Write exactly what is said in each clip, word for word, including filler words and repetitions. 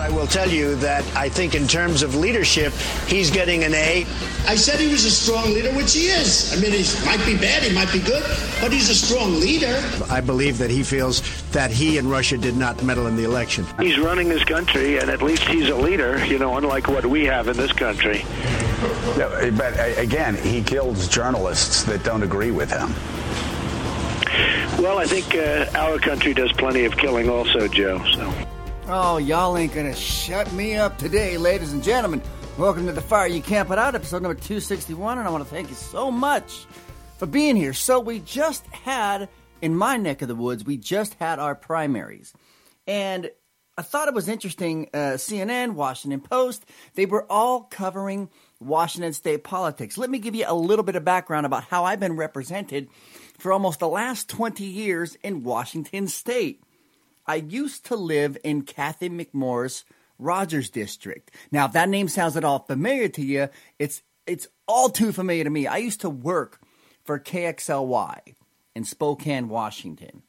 I will tell you that I think in terms of leadership, he's getting an A. I said he was a strong leader, which he is. I mean, he might be bad, he might be good, but he's a strong leader. I believe that he feels that he and Russia did not meddle in the election. He's running his country, and at least he's a leader, you know, unlike what we have in this country. Yeah, but again, he kills journalists that don't agree with him. Well, I think uh, our country does plenty of killing also, Joe. So. Oh, y'all ain't gonna shut me up today, ladies and gentlemen. Welcome to The Fire You Can't Put Out, episode number two sixty-one, and I want to thank you so much for being here. So we just had, in my neck of the woods, we just had our primaries. And I thought it was interesting, uh, C N N, Washington Post, they were all covering Washington state politics. Let me give you a little bit of background about how I've been represented for almost the last twenty years in Washington state. I used to live in Cathy McMorris Rogers District. Now, if that name sounds at all familiar to you, it's it's all too familiar to me. I used to work for K X L Y in Spokane, Washington.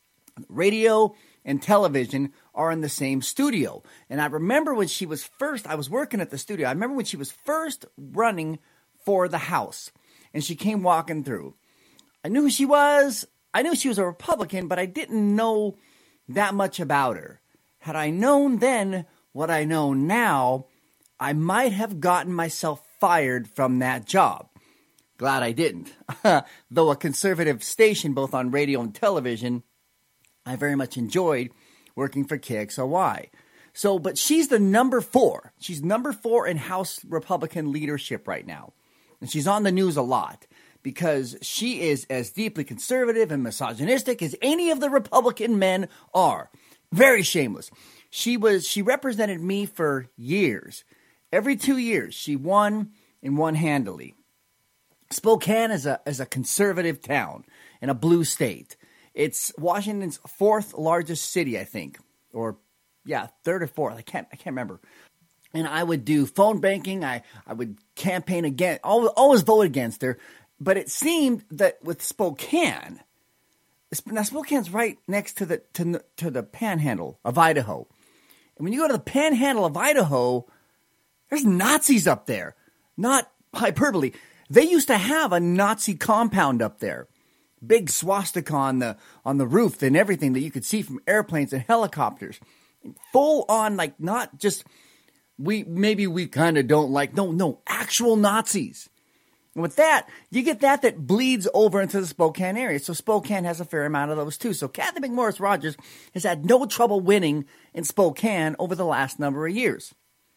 Radio and television are in the same studio. And I remember when she was first, I was working at the studio. I remember when she was first running for the House. And she came walking through. I knew who she was. I knew she was a Republican, but I didn't know that much about her. Had I known then what I know now, I might have gotten myself fired from that job. Glad I didn't. Though a conservative station, both on radio and television, I very much enjoyed working for K X L Y. So, but she's the number four. She's number four in House Republican leadership right now. And she's on the news a lot because she is as deeply conservative and misogynistic as any of the Republican men are. Very shameless. She was, she represented me for years. Every two years, she won and won handily. Spokane is a, is a conservative town in a blue state. It's Washington's fourth largest city, I think, or yeah, third or fourth. I can't, I can't remember. And I would do phone banking. I, I would campaign against, always, always vote against her. But it seemed that with Spokane, now Spokane's right next to the to, to the Panhandle of Idaho. And when you go to the Panhandle of Idaho, there's Nazis up there. Not hyperbole. They used to have a Nazi compound up there. Big swastika on the on the roof and everything that you could see from airplanes and helicopters. Full on, like, not just, we maybe we kind of don't like, no, no, actual Nazis. And with that, you get that that bleeds over into the Spokane area. So Spokane has a fair amount of those too. So Cathy McMorris Rogers has had no trouble winning in Spokane over the last number of years.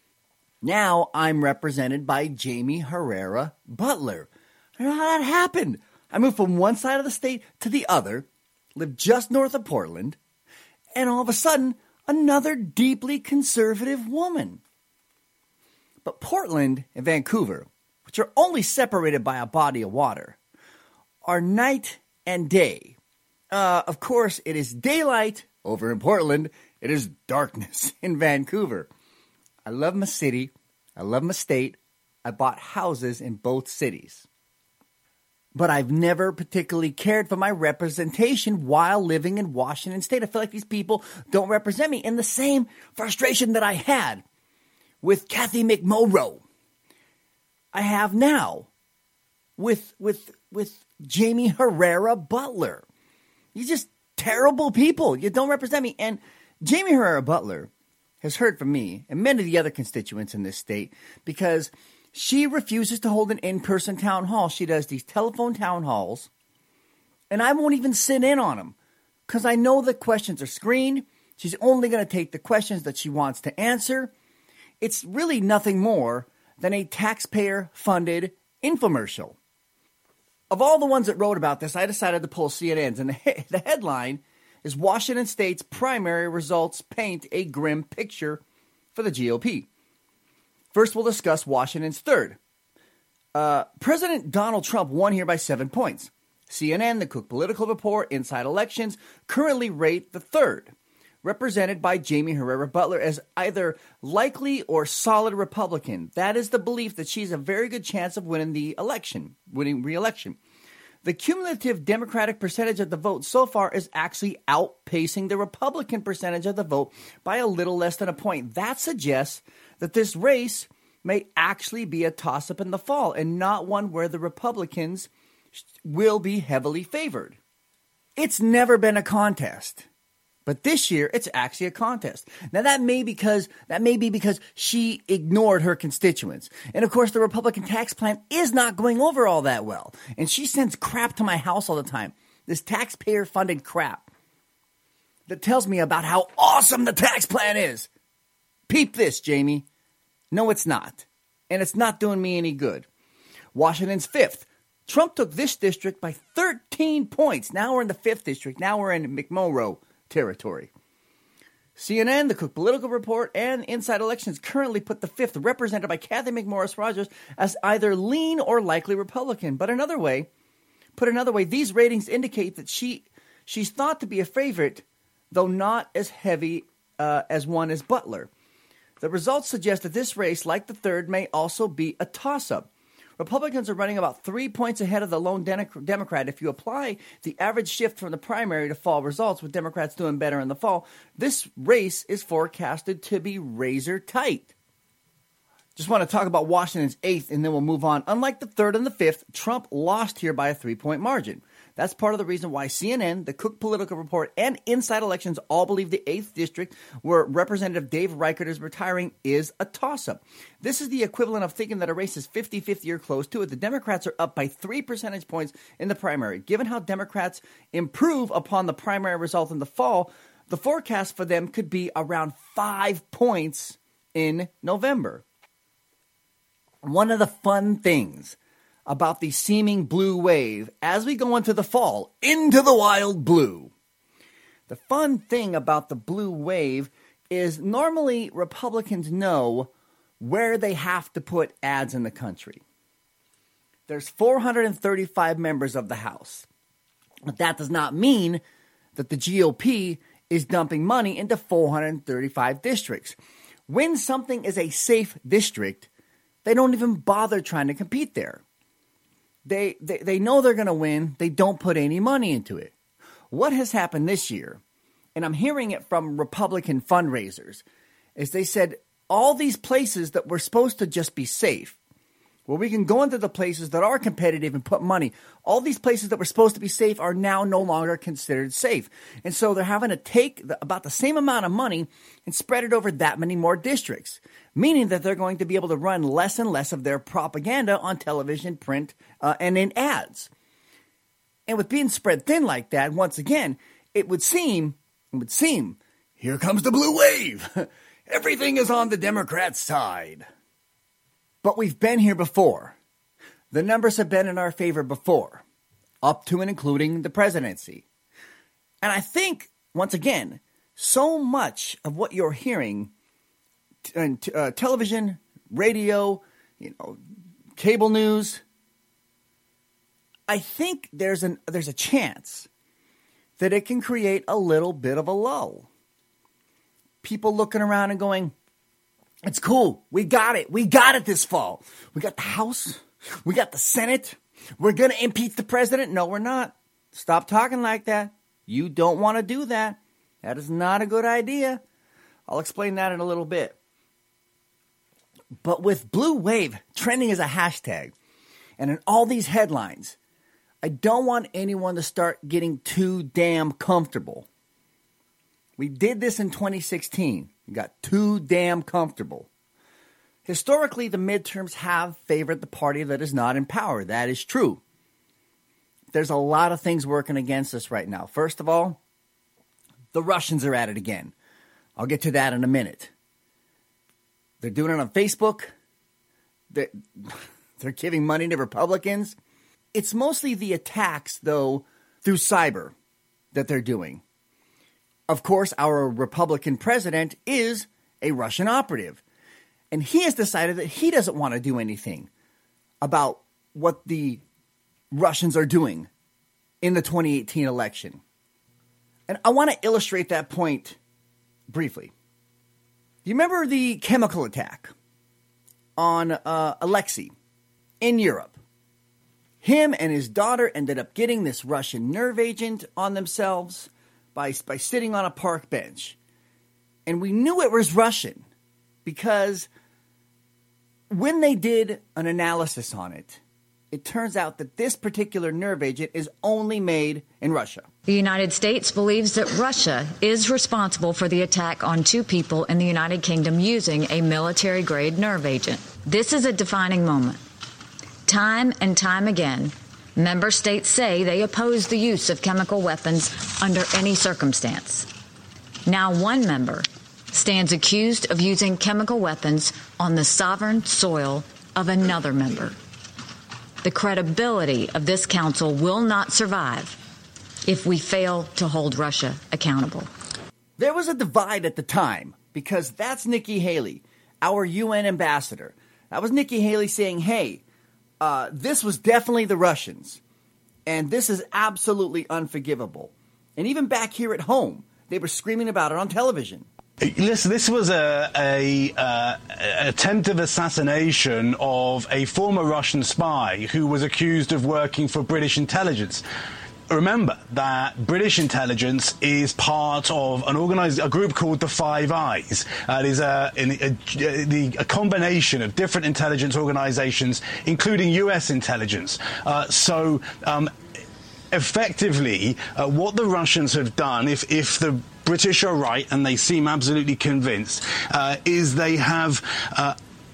Now I'm represented by Jaime Herrera Beutler. I don't know how that happened. I moved from one side of the state to the other, lived just north of Portland, and all of a sudden, another deeply conservative woman. But Portland and Vancouver, which are only separated by a body of water, are night and day. Uh, of course, it is daylight over in Portland. It is darkness in Vancouver. I love my city. I love my state. I bought houses in both cities. But I've never particularly cared for my representation while living in Washington state. I feel like these people don't represent me. And the same frustration that I had with Cathy McMorrow, I have now with with with Jaime Herrera Beutler. You're just terrible people. You don't represent me. And Jaime Herrera Beutler has heard from me and many of the other constituents in this state because she refuses to hold an in-person town hall. She does these telephone town halls, and I won't even sit in on them because I know the questions are screened. She's only going to take the questions that she wants to answer. It's really nothing more than a taxpayer-funded infomercial. Of all the ones that wrote about this, I decided to pull C N N's, and the, he- the headline is Washington State's primary results paint a grim picture for the G O P. First, we'll discuss Washington's third. Uh, President Donald Trump won here by seven points. C N N, the Cook Political Report, Inside Elections currently rate the third, represented by Jaime Herrera Beutler as either likely or solid Republican. That is the belief that she's a very good chance of winning the election, winning re-election. The cumulative Democratic percentage of the vote so far is actually outpacing the Republican percentage of the vote by a little less than a point. That suggests that this race may actually be a toss-up in the fall and not one where the Republicans will be heavily favored. It's never been a contest. But this year, it's actually a contest. Now, that may because that may be because she ignored her constituents. And, of course, the Republican tax plan is not going over all that well. And she sends crap to my house all the time. This taxpayer-funded crap that tells me about how awesome the tax plan is. Peep this, Jamie. No, it's not. And it's not doing me any good. Washington's fifth. Trump took this district by thirteen points. Now we're in the fifth district. Now we're in McMurrow territory. C N N, the Cook Political Report, and Inside Elections currently put the fifth, represented by Kathy McMorris Rodgers, as either lean or likely Republican. But another way, put another way, these ratings indicate that she she's thought to be a favorite, though not as heavy uh, as one as Butler. The results suggest that this race, like the third, may also be a toss-up. Republicans are running about three points ahead of the lone Democrat. If you apply the average shift from the primary to fall results, with Democrats doing better in the fall, this race is forecasted to be razor tight. Just want to talk about Washington's eighth, and then we'll move on. Unlike the third and the fifth, Trump lost here by a three-point margin. That's part of the reason why C N N, the Cook Political Report, and Inside Elections all believe the eighth District, where Representative Dave Reichert is retiring, is a toss-up. This is the equivalent of thinking that a race is fifty-fifty or close to it. The Democrats are up by three percentage points in the primary. Given how Democrats improve upon the primary result in the fall, the forecast for them could be around five points in November. One of the fun things about the seeming blue wave as we go into the fall, into the wild blue. The fun thing about the blue wave is normally Republicans know where they have to put ads in the country. There's four hundred thirty-five members of the House. But that does not mean that the G O P is dumping money into four hundred thirty-five districts. When something is a safe district, they don't even bother trying to compete there. They, they they know they're going to win. They don't put any money into it. What has happened this year, and I'm hearing it from Republican fundraisers, is they said all these places that were supposed to just be safe, where we can go into the places that are competitive and put money, all these places that were supposed to be safe are now no longer considered safe. And so they're having to take the, about the same amount of money and spread it over that many more districts, meaning that they're going to be able to run less and less of their propaganda on television, print, uh, and in ads. And with being spread thin like that, once again, it would seem, it would seem, here comes the blue wave. Everything is on the Democrats' side. But we've been here before. The numbers have been in our favor before, up to and including the presidency. And I think, once again, so much of what you're hearing on t- uh, television, radio, you know, cable news, I think there's an there's a chance that it can create a little bit of a lull. People looking around and going, it's cool. We got it. We got it this fall. We got the House. We got the Senate. We're going to impeach the president. No, we're not. Stop talking like that. You don't want to do that. That is not a good idea. I'll explain that in a little bit. But with blue wave trending as a hashtag and in all these headlines, I don't want anyone to start getting too damn comfortable. We did this in twenty sixteen. We got too damn comfortable. Historically, the midterms have favored the party that is not in power. That is true. There's a lot of things working against us right now. First of all, the Russians are at it again. I'll get to that in a minute. They're doing it on Facebook. They're, they're giving money to Republicans. It's mostly the attacks, though, through cyber that they're doing. Of course, our Republican president is a Russian operative. And he has decided that he doesn't want to do anything about what the Russians are doing in the twenty eighteen election. And I want to illustrate that point briefly. You remember the chemical attack on uh, Alexei in Europe? him and his daughter ended up getting this Russian nerve agent on themselves by, by sitting on a park bench. And we knew it was Russian because when they did an analysis on it, it turns out that this particular nerve agent is only made in Russia. The United States believes that Russia is responsible for the attack on two people in the United Kingdom using a military-grade nerve agent. This is a defining moment. Time and time again, member states say they oppose the use of chemical weapons under any circumstance. Now one member stands accused of using chemical weapons on the sovereign soil of another member. The credibility of this council will not survive if we fail to hold Russia accountable. There was a divide at the time because that's Nikki Haley, our U N ambassador. That was Nikki Haley saying, hey, uh, this was definitely the Russians, and this is absolutely unforgivable. And even back here at home, they were screaming about it on television. Listen, this was a, a uh, attempt of assassination of a former Russian spy who was accused of working for British intelligence. Remember that British intelligence is part of an organized a group called the Five Eyes. Uh, it is a, a, a, a combination of different intelligence organizations, including U S intelligence. Uh, so, um, effectively, uh, what the Russians have done, if if the British are right, and they seem absolutely convinced, uh, is they have uh,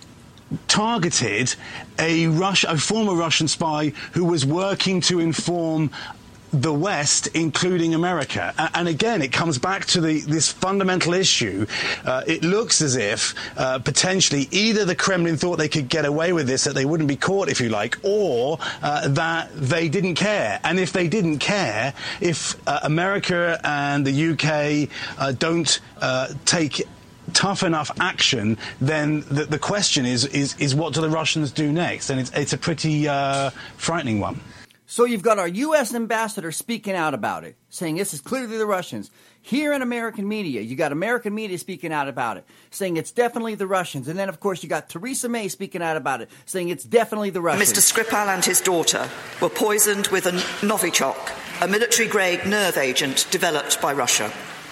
targeted a, Rus- a former Russian spy who was working to inform the West, including America. And again, it comes back to the, this fundamental issue. Uh, it looks as if uh, potentially either the Kremlin thought they could get away with this, that they wouldn't be caught, if you like, or uh, that they didn't care. And if they didn't care, if uh, America and the U K uh, don't uh, take tough enough action, then the, the question is, is, is what do the Russians do next? And it's, it's a pretty uh, frightening one. So you've got our U S ambassador speaking out about it, saying this is clearly the Russians. Here in American media, you got American media speaking out about it, saying it's definitely the Russians. And then, of course, you got Theresa May speaking out about it, saying it's definitely the Russians. Mister Skripal and his daughter were poisoned with a Novichok, a military-grade nerve agent developed by Russia.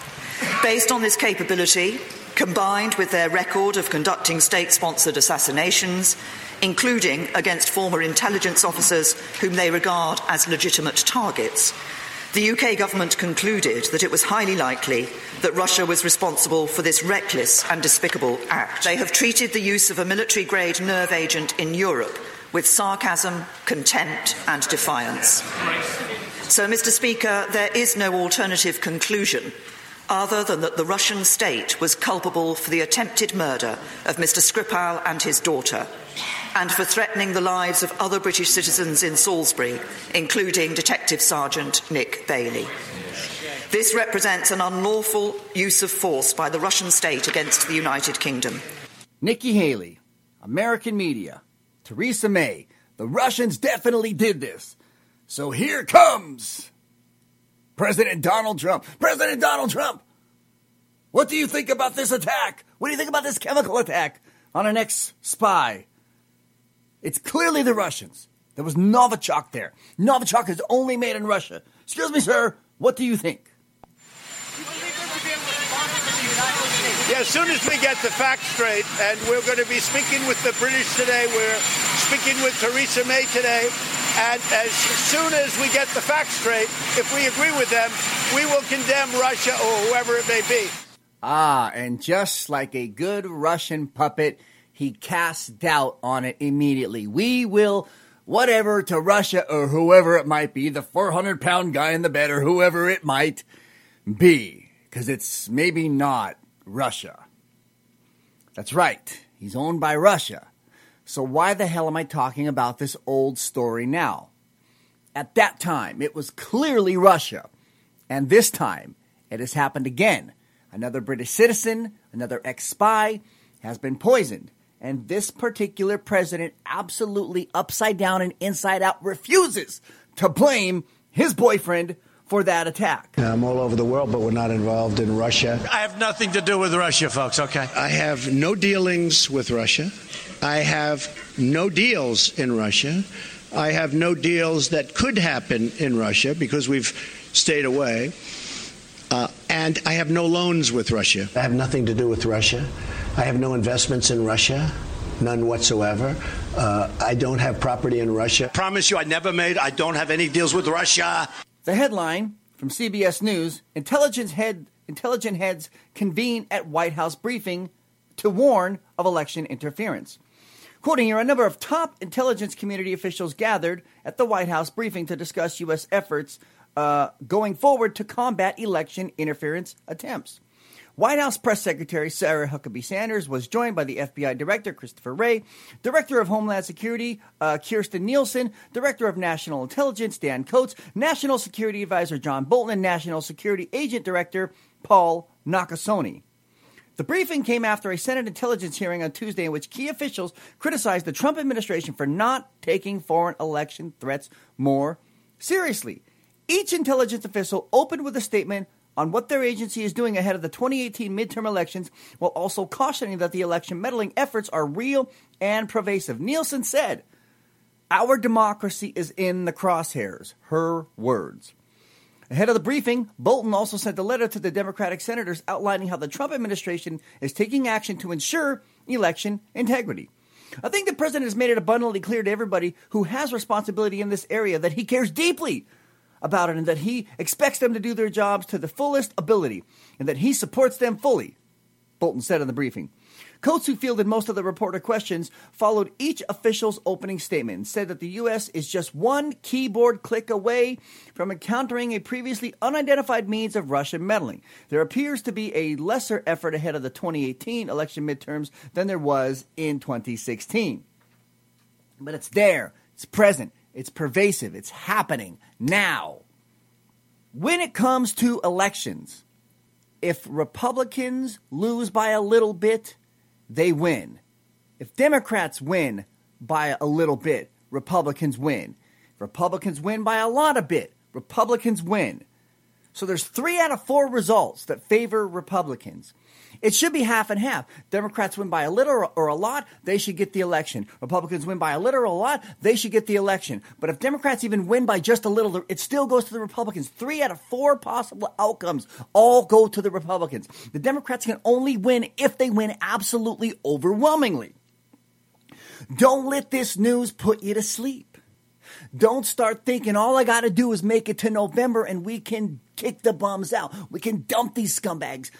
Based on this capability, combined with their record of conducting state-sponsored assassinations, including against former intelligence officers whom they regard as legitimate targets, the U K government concluded that it was highly likely that Russia was responsible for this reckless and despicable act. They have treated the use of a military-grade nerve agent in Europe with sarcasm, contempt and defiance. So, Mister Speaker, there is no alternative conclusion other than that the Russian state was culpable for the attempted murder of Mister Skripal and his daughter, and for threatening the lives of other British citizens in Salisbury, including Detective Sergeant Nick Bailey. This represents an unlawful use of force by the Russian state against the United Kingdom. Nikki Haley, American media, Theresa May, the Russians definitely did this. So here comes President Donald Trump. President Donald Trump, what do you think about this attack? What do you think about this chemical attack on an ex-spy? It's clearly the Russians. There was Novichok there. Novichok is only made in Russia. Excuse me, sir. What do you think? Yeah, as soon as we get the facts straight, and we're going to be speaking with the British today, we're speaking with Theresa May today, and as soon as we get the facts straight, if we agree with them, we will condemn Russia or whoever it may be. Ah, and just like a good Russian puppet, he cast doubt on it immediately. We will, whatever, to Russia or whoever it might be, the four hundred pound guy in the bed or whoever it might be, because it's maybe not Russia. That's right. He's owned by Russia. So why the hell am I talking about this old story now? At that time, it was clearly Russia. And this time, it has happened again. Another British citizen, another ex-spy, has been poisoned. And this particular president absolutely upside down and inside out refuses to blame his boyfriend for that attack. I'm all over the world, but we're not involved in Russia. I have nothing to do with Russia, folks, okay? I have no dealings with Russia. I have no deals in Russia. I have no deals that could happen in Russia because we've stayed away. Uh, and I have no loans with Russia. I have nothing to do with Russia. I have no investments in Russia, none whatsoever. Uh, I don't have property in Russia. Promise you I never made, I don't have any deals with Russia. The headline from C B S News, intelligence head, intelligent heads convene at White House briefing to warn of election interference. Quoting here, a number of top intelligence community officials gathered at the White House briefing to discuss U S efforts uh, going forward to combat election interference attempts. White House Press Secretary Sarah Huckabee Sanders was joined by the F B I Director Christopher Wray, Director of Homeland Security uh, Kirstjen Nielsen, Director of National Intelligence Dan Coats, National Security Advisor John Bolton, and National Security Agent Director Paul Nakasone. The briefing came after a Senate intelligence hearing on Tuesday in which key officials criticized the Trump administration for not taking foreign election threats more seriously. Each intelligence official opened with a statement on what their agency is doing ahead of the twenty eighteen midterm elections, while also cautioning that the election meddling efforts are real and pervasive. Nielsen said, "Our democracy is in the crosshairs." Her words. Ahead of the briefing, Bolton also sent a letter to the Democratic senators outlining how the Trump administration is taking action to ensure election integrity. I think the president has made it abundantly clear to everybody who has responsibility in this area that he cares deeply about it and that he expects them to do their jobs to the fullest ability and that he supports them fully, Bolton said in the briefing. Coats, who fielded most of the reporter questions, followed each official's opening statement and said that the U S is just one keyboard click away from encountering a previously unidentified means of Russian meddling. There appears to be a lesser effort ahead of the twenty eighteen election midterms than there was in twenty sixteen. But it's there. It's present. It's pervasive. It's happening now. When it comes to elections, if Republicans lose by a little bit, they win. If Democrats win by a little bit, Republicans win. If Republicans win by a lot of bit, Republicans win. So there's three out of four results that favor Republicans. It should be half and half. Democrats win by a little or a lot, they should get the election. Republicans win by a little or a lot, they should get the election. But if Democrats even win by just a little, it still goes to the Republicans. Three out of four possible outcomes all go to the Republicans. The Democrats can only win if they win absolutely overwhelmingly. Don't let this news put you to sleep. Don't start thinking all I got to do is make it to November and we can kick the bums out. We can dump these scumbags.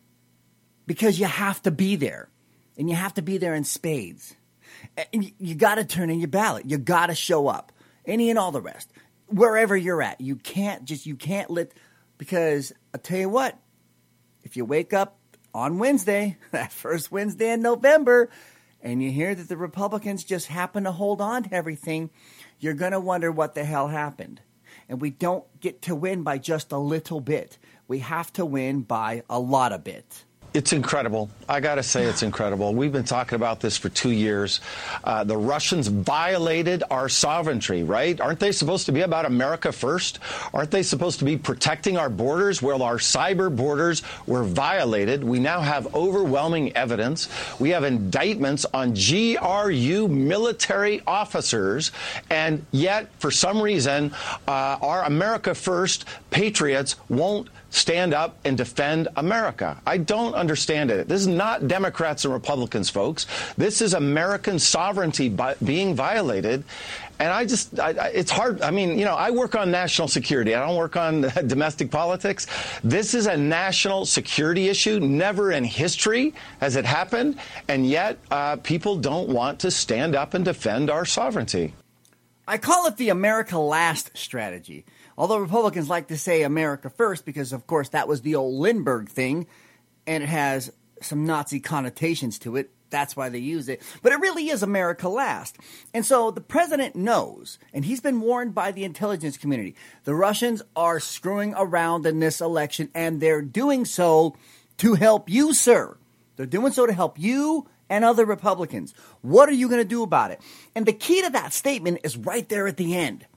Because you have to be there. And you have to be there in spades. And you, you got to turn in your ballot. You got to show up. Any and all the rest. Wherever you're at. You can't just, you can't let, because I'll tell you what, if you wake up on Wednesday, that first Wednesday in November, and you hear that the Republicans just happen to hold on to everything, you're going to wonder what the hell happened. And we don't get to win by just a little bit. We have to win by a lot of bit. It's incredible. I got to say it's incredible. We've been talking about this for two years. Uh, the Russians violated our sovereignty, right? Aren't they supposed to be about America first? Aren't they supposed to be protecting our borders? Well, our cyber borders were violated. We now have overwhelming evidence. We have indictments on G R U military officers. And yet, for some reason, uh, our America first patriots won't stand up and defend America. I don't understand it. This is not Democrats and Republicans, folks. This is American sovereignty by, being violated. And I just, I, I, it's hard. I mean, you know, I work on national security. I don't work on domestic politics. This is a national security issue. Never in history has it happened. And yet uh, people don't want to stand up and defend our sovereignty. I call it the America Last strategy. Although Republicans like to say America first because, of course, that was the old Lindbergh thing, and it has some Nazi connotations to it. That's why they use it. But it really is America last. And so the president knows, and he's been warned by the intelligence community, the Russians are screwing around in this election, and they're doing so to help you, sir. They're doing so to help you and other Republicans. What are you going to do about it? And the key to that statement is right there at the end.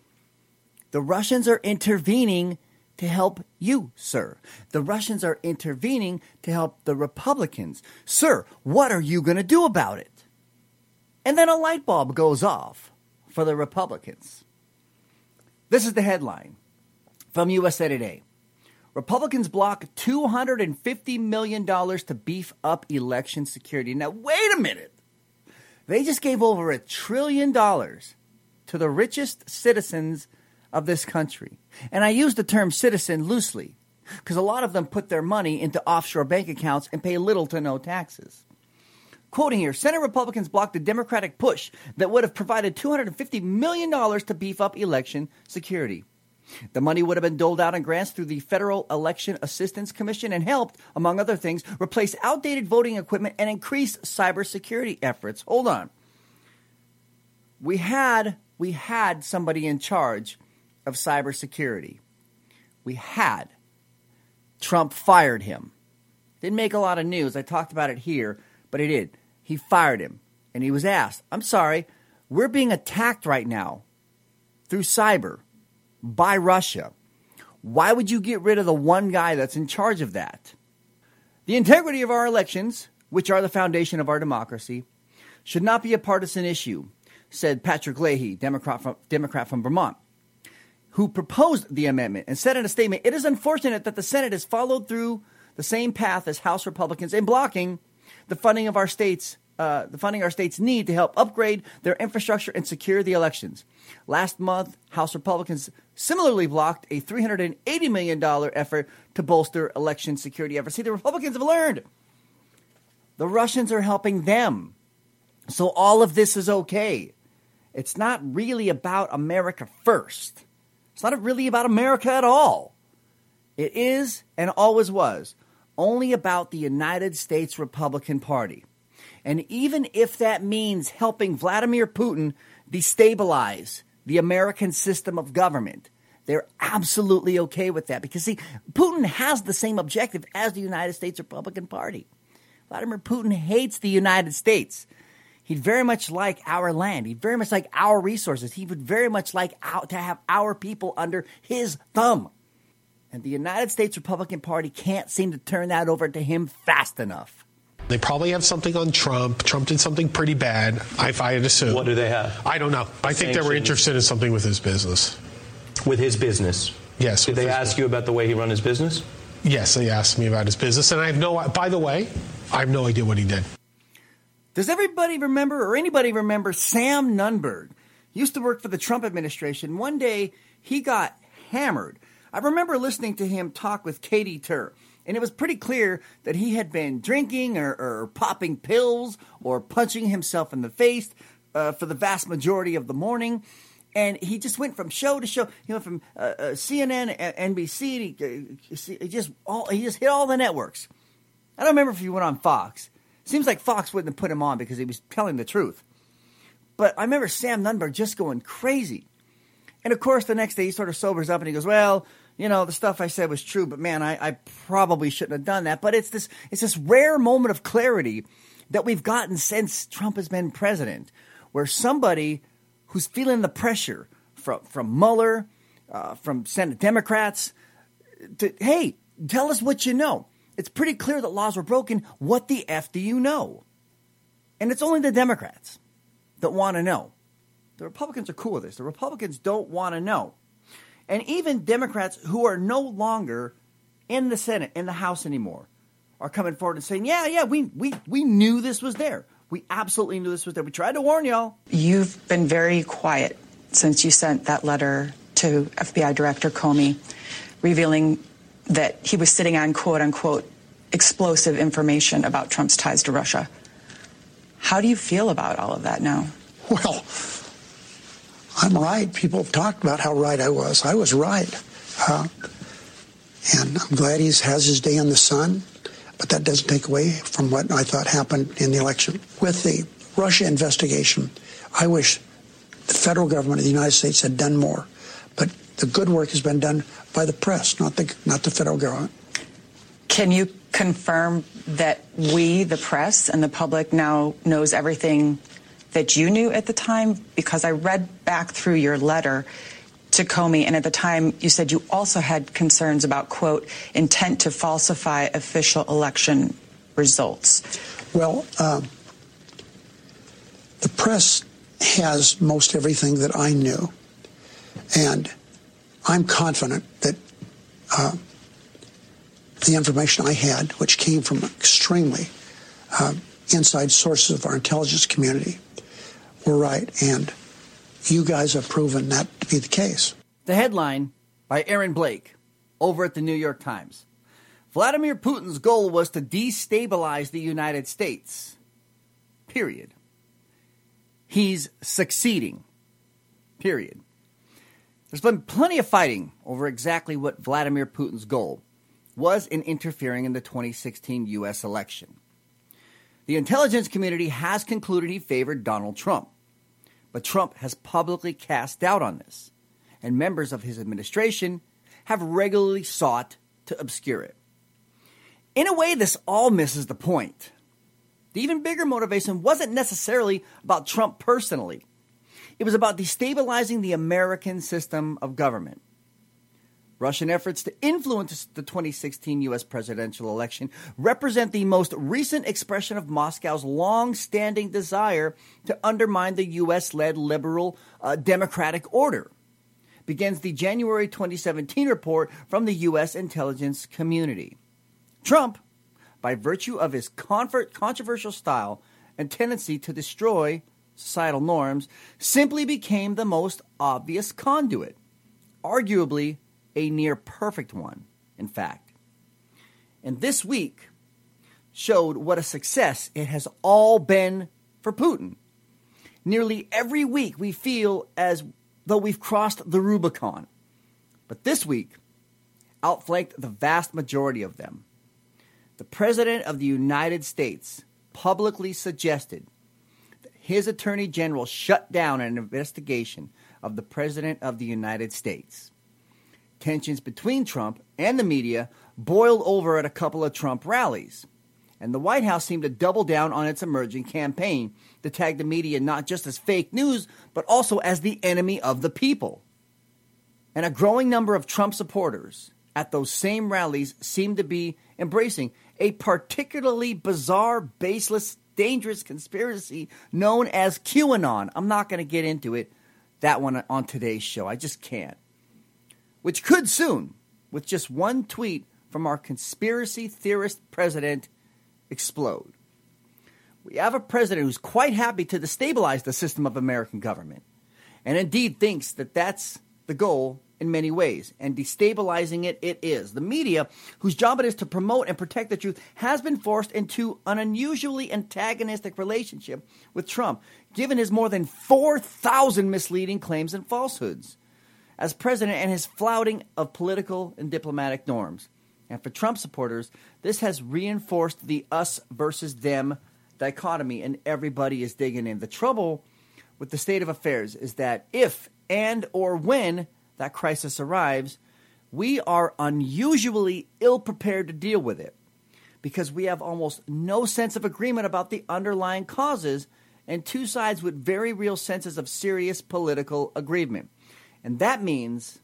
The Russians are intervening to help you, sir. The Russians are intervening to help the Republicans. Sir, what are you going to do about it? And then a light bulb goes off for the Republicans. This is the headline from U S A Today. Republicans block two hundred fifty million dollars to beef up election security. Now, wait a minute. They just gave over a trillion dollars to the richest citizens of this country. And I use the term citizen loosely because a lot of them put their money into offshore bank accounts and pay little to no taxes. Quoting here, Senate Republicans blocked a Democratic push that would have provided two hundred fifty million dollars to beef up election security. The money would have been doled out in grants through the Federal Election Assistance Commission and helped, among other things, replace outdated voting equipment and increase cybersecurity efforts. Hold on. We had, we had somebody in charge of cybersecurity. We had. Trump fired him. Didn't make a lot of news. I talked about it here, but he did. He fired him. And he was asked, I'm sorry, we're being attacked right now through cyber by Russia. Why would you get rid of the one guy that's in charge of that? The integrity of our elections, which are the foundation of our democracy, should not be a partisan issue, said Patrick Leahy, Democrat from, Democrat from Vermont, who proposed the amendment and said in a statement, it is unfortunate that the Senate has followed through the same path as House Republicans in blocking the funding of our states, uh, the funding our states need to help upgrade their infrastructure and secure the elections. Last month, House Republicans similarly blocked a three hundred eighty million dollars effort to bolster election security efforts. See, the Republicans have learned the Russians are helping them. So all of this is okay. It's not really about America first. It's not really about America at all. It is, and always was, only about the United States Republican Party. And even if that means helping Vladimir Putin destabilize the American system of government, they're absolutely okay with that. Because, see, Putin has the same objective as the United States Republican Party. Vladimir Putin hates the United States. He'd very much like our land. He'd very much like our resources. He would very much like our, to have our people under his thumb. And the United States Republican Party can't seem to turn that over to him fast enough. They probably have something on Trump. Trump did something pretty bad, if I had assumed. What do they have? I don't know. I think they were interested in something with his business. With his business? Yes. Did they ask you about the way he run his business? Yes, they asked me about his business. And I have no, by the way, I have no idea what he did. Does everybody remember, or anybody remember, Sam Nunberg? He used to work for the Trump administration. One day, he got hammered. I remember listening to him talk with Katie Tur, and it was pretty clear that he had been drinking or, or popping pills or punching himself in the face uh, for the vast majority of the morning. And he just went from show to show. He went from uh, uh, C N N, N B C. He, he just all, he just hit all the networks. I don't remember if he went on Fox. Seems like Fox wouldn't have put him on because he was telling the truth. But I remember Sam Nunberg just going crazy. And, of course, the next day he sort of sobers up and he goes, well, you know, the stuff I said was true, but, man, I, I probably shouldn't have done that. But it's this it's this rare moment of clarity that we've gotten since Trump has been president, where somebody who's feeling the pressure from, from Mueller, uh, from Senate Democrats, to, hey, tell us what you know. It's pretty clear that laws were broken. What the F do you know? And it's only the Democrats that want to know. The Republicans are cool with this. The Republicans don't want to know. And even Democrats who are no longer in the Senate, in the House anymore, are coming forward and saying, yeah, yeah, we we we knew this was there. We absolutely knew this was there. We tried to warn y'all. You've been very quiet since you sent that letter to F B I Director Comey, revealing that he was sitting on, quote unquote, explosive information about Trump's ties to Russia. How do you feel about all of that now? Well, I'm right. People have talked about how right I was. I was right. Uh, and I'm glad he has his day in the sun, but that doesn't take away from what I thought happened in the election. With the Russia investigation, I wish the federal government of the United States had done more. But the good work has been done by the press, not the not the federal government. Can you confirm that we, the press, and the public now knows everything that you knew at the time? Because I read back through your letter to Comey, and at the time you said you also had concerns about, quote, intent to falsify official election results. Well, um, the press has most everything that I knew. And I'm confident that uh, the information I had, which came from extremely uh, inside sources of our intelligence community, were right. And you guys have proven that to be the case. The headline by Aaron Blake over at the New York Times. Vladimir Putin's goal was to destabilize the United States. Period. He's succeeding. Period. There's been plenty of fighting over exactly what Vladimir Putin's goal was in interfering in the twenty sixteen U S election. The intelligence community has concluded he favored Donald Trump, but Trump has publicly cast doubt on this, and members of his administration have regularly sought to obscure it. In a way, this all misses the point. The even bigger motivation wasn't necessarily about Trump personally. It was about destabilizing the American system of government. Russian efforts to influence the twenty sixteen U S presidential election represent the most recent expression of Moscow's long-standing desire to undermine the U S-led liberal uh, democratic order, begins the January twenty seventeen report from the U S intelligence community. Trump, by virtue of his controversial style and tendency to destroy societal norms, simply became the most obvious conduit, arguably a near-perfect one, in fact. And this week showed what a success it has all been for Putin. Nearly every week we feel as though we've crossed the Rubicon. But this week outflanked the vast majority of them. The President of the United States publicly suggested that his Attorney General shut down an investigation of the President of the United States. Tensions between Trump and the media boiled over at a couple of Trump rallies, and the White House seemed to double down on its emerging campaign to tag the media not just as fake news, but also as the enemy of the people. And a growing number of Trump supporters at those same rallies seemed to be embracing a particularly bizarre, baseless, dangerous conspiracy known as QAnon. I'm not going to get into it, that one on today's show. I just can't. Which could soon, with just one tweet from our conspiracy theorist president, explode. We have a president who's quite happy to destabilize the system of American government, and indeed thinks that that's the goal in many ways, and destabilizing it, it is. The media, whose job it is to promote and protect the truth, has been forced into an unusually antagonistic relationship with Trump, given his more than four thousand misleading claims and falsehoods as president and his flouting of political and diplomatic norms. And for Trump supporters, this has reinforced the us versus them dichotomy, and everybody is digging in. The trouble with the state of affairs is that if and or when that crisis arrives, we are unusually ill-prepared to deal with it because we have almost no sense of agreement about the underlying causes and two sides with very real senses of serious political agreement. And that means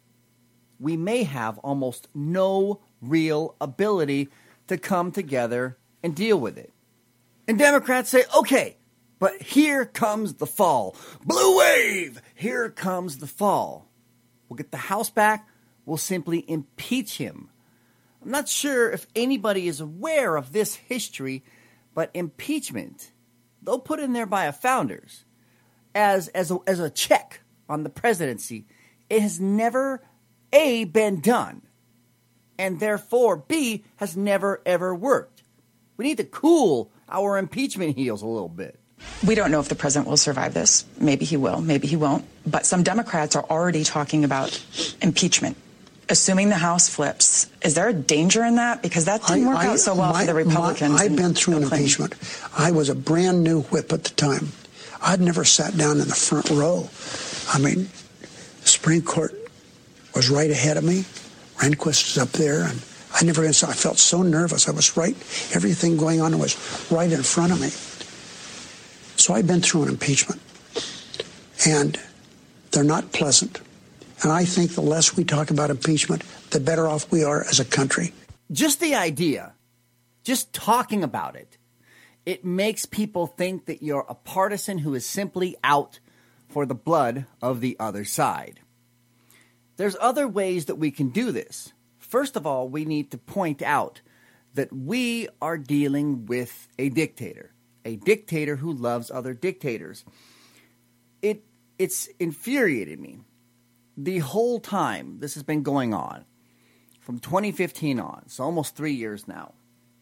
we may have almost no real ability to come together and deal with it. And Democrats say, okay, but here comes the fall. Blue wave! Here comes the fall. We'll get the House back. We'll simply impeach him. I'm not sure if anybody is aware of this history, but impeachment, though put in there by our founders, as, as, a, as a check on the presidency, it has never, A, been done, and therefore, B, has never, ever worked. We need to cool our impeachment heels a little bit. We don't know if the president will survive this. Maybe he will, maybe he won't. But some Democrats are already talking about impeachment. Assuming the House flips, is there a danger in that? Because that didn't I, work I, out so well my, for the Republicans. My, I've been through an impeachment. I was a brand new whip at the time. I'd never sat down in the front row. I mean, the Supreme Court was right ahead of me. Rehnquist was up there, and I never even saw. I felt so nervous. I was right. Everything going on was right in front of me. So I've been through an impeachment, and they're not pleasant. And I think the less we talk about impeachment, the better off we are as a country. Just the idea, just talking about it, it makes people think that you're a partisan who is simply out for the blood of the other side. There's other ways that we can do this. First of all, we need to point out that we are dealing with a dictator, a dictator who loves other dictators. It it's infuriated me the whole time this has been going on, from twenty fifteen on, so almost three years now.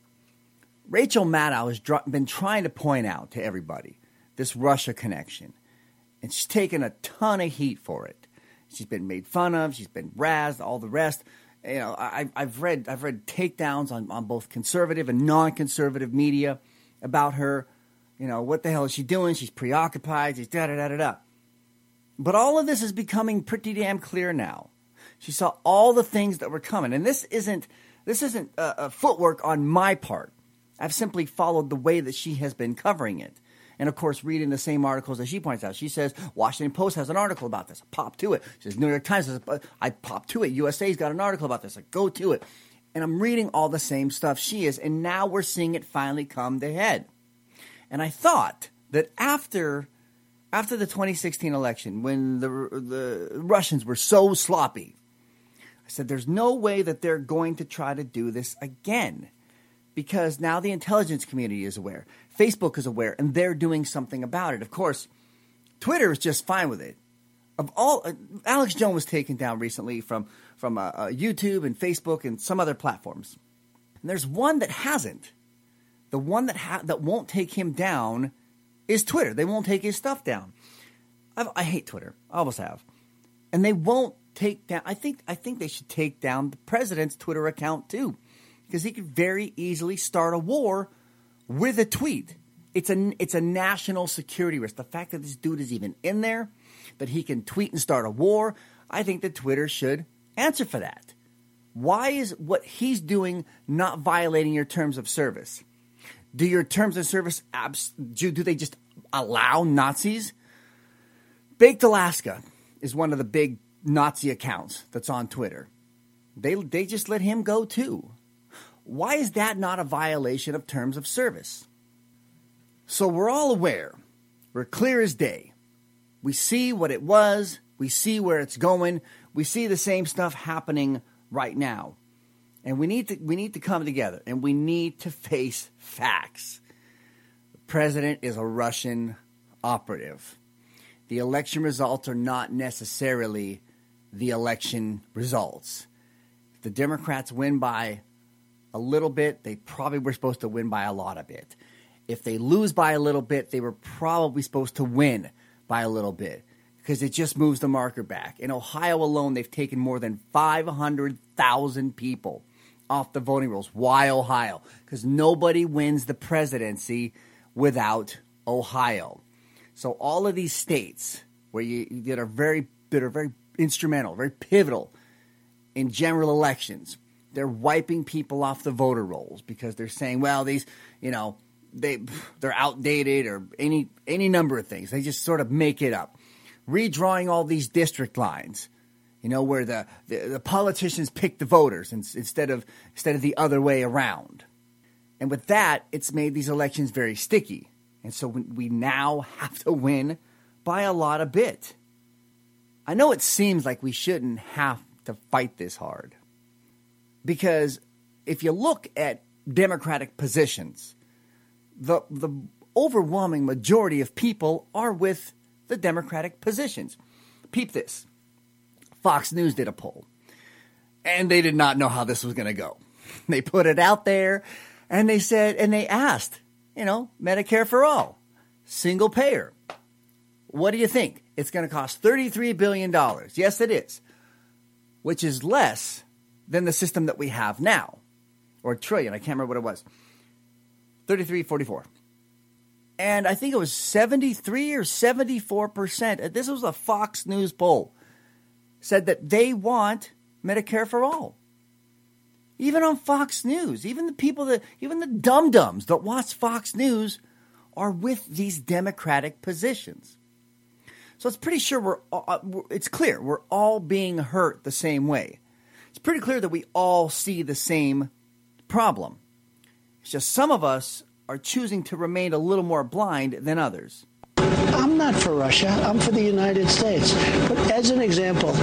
Rachel Maddow has dr- been trying to point out to everybody this Russia connection, and she's taken a ton of heat for it. She's been made fun of. She's been razzed. All the rest. You know, I, I've read I've read takedowns on, on both conservative and non-conservative media about her. You know, what the hell is she doing? She's preoccupied. She's da da da da da. But all of this is becoming pretty damn clear now. She saw all the things that were coming, and this isn't this isn't a, a footwork on my part. I've simply followed the way that she has been covering it. And, of course, reading the same articles that she points out. She says, Washington Post has an article about this. I pop to it. She says, New York Times, has a, I pop to it. U S A's got an article about this. I go to it. And I'm reading all the same stuff she is. And now we're seeing it finally come to head. And I thought that after after the twenty sixteen election, when the the Russians were so sloppy, I said, there's no way that they're going to try to do this again. Because now the intelligence community is aware. Facebook is aware, and they're doing something about it. Of course, Twitter is just fine with it. Of all, uh, Alex Jones was taken down recently from from uh, uh, YouTube and Facebook and some other platforms. And there's one that hasn't. The one that ha- that won't take him down is Twitter. They won't take his stuff down. I've, I hate Twitter. I always have. And they won't take down. I think I think they should take down the president's Twitter account too. Because he could very easily start a war with a tweet. It's a, it's a national security risk. The fact that this dude is even in there, that he can tweet and start a war, I think that Twitter should answer for that. Why is what he's doing not violating your terms of service? Do your terms of service, abs- do, do they just allow Nazis? Baked Alaska is one of the big Nazi accounts that's on Twitter. They They just let him go too. Why is that not a violation of terms of service? So we're all aware. We're clear as day. We see what it was. We see where it's going. We see the same stuff happening right now. And we need to we need to come together, and we need to face facts. The president is a Russian operative. The election results are not necessarily the election results. If the Democrats win by a little bit, they probably were supposed to win by a lot of bit. If they lose by a little bit, they were probably supposed to win by a little bit because it just moves the marker back. In Ohio alone, they've taken more than five hundred thousand people off the voting rolls. Why Ohio? Because nobody wins the presidency without Ohio. So all of these states where you that are very that are very instrumental, very pivotal in general elections, they're wiping people off the voter rolls because they're saying, well, these, you know, they they're outdated or any any number of things. They just sort of make it up. Redrawing all these district lines, you know, where the, the, the politicians pick the voters instead of instead of the other way around. And with that, it's made these elections very sticky. And so we now have to win by a lot of bit. I know it seems like we shouldn't have to fight this hard. Because if you look at Democratic positions, the the overwhelming majority of people are with the Democratic positions. Peep this. Fox News did a poll, and they did not know how this was going to go. They put it out there, and they said, and they asked, you know, Medicare for all, single payer. What do you think? It's going to cost thirty-three billion dollars. Yes, it is, which is less than the system that we have now, or a trillion. I can't remember what it was. thirty-three forty-four. And I think it was seventy-three or seventy-four percent. This was a Fox News poll. Said that they want Medicare for all. Even on Fox News, even the people that, even the dum-dums that watch Fox News are with these Democratic positions. So it's pretty sure we're, uh, it's clear we're all being hurt the same way. It's pretty clear that we all see the same problem. It's just some of us are choosing to remain a little more blind than others. I'm not for Russia. I'm for the United States. But as an example,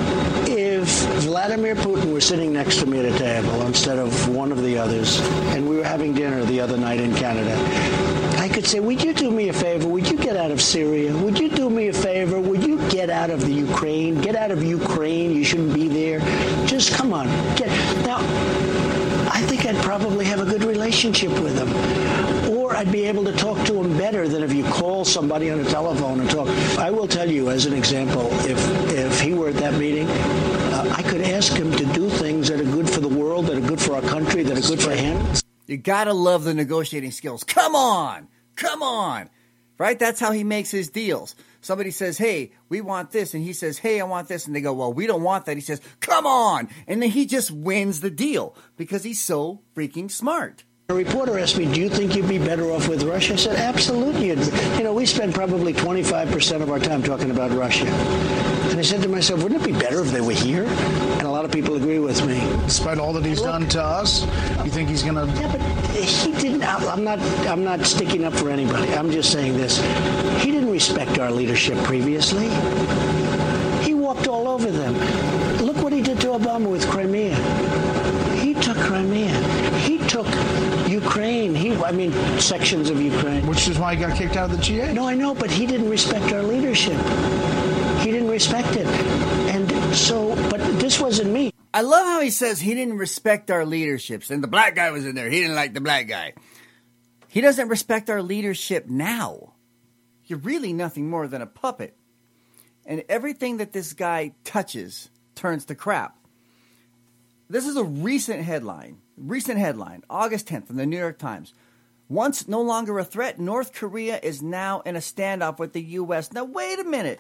if Vladimir Putin were sitting next to me at a table instead of one of the others, and we were having dinner the other night in Canada, I could say, would you do me a favor? Would you get out of Syria? Would you do me a favor? Would you get out of the Ukraine? Get out of Ukraine. You shouldn't be there. Just come on. Get. Now, I think I'd probably have a good relationship with him. Or I'd be able to talk to him better than if you call somebody on a telephone and talk. I will tell you, as an example, if if he were at that meeting, uh, I could ask him to do things that are good for the world, that are good for our country, that are good for him. You gotta love the negotiating skills. Come on! Come on! Right? That's how he makes his deals. Somebody says, hey, we want this. And he says, hey, I want this. And they go, well, we don't want that. He says, come on! And then he just wins the deal because he's so freaking smart. A reporter asked me, do you think you'd be better off with Russia? I said, absolutely. You know, we spend probably twenty-five percent of our time talking about Russia. And I said to myself, wouldn't it be better if they were here? And a lot of people agree with me. Despite all that he's Look, done to us, you think he's going to... Yeah, but he didn't... I'm not, I'm not sticking up for anybody. I'm just saying this. He didn't respect our leadership previously. He walked all over them. Look what he did to Obama with Crimea. He took Crimea. He took Ukraine. He, I mean, sections of Ukraine. Which is why he got kicked out of the G eight. No, I know, but he didn't respect our leadership. He didn't respect it. And so, but this wasn't me. I love how he says he didn't respect our leaderships. And the black guy was in there. He didn't like the black guy. He doesn't respect our leadership now. You're really nothing more than a puppet. And everything that this guy touches turns to crap. This is a recent headline. Recent headline, August tenth in the New York Times. Once no longer a threat, North Korea is now in a standoff with the U S. Now, wait a minute.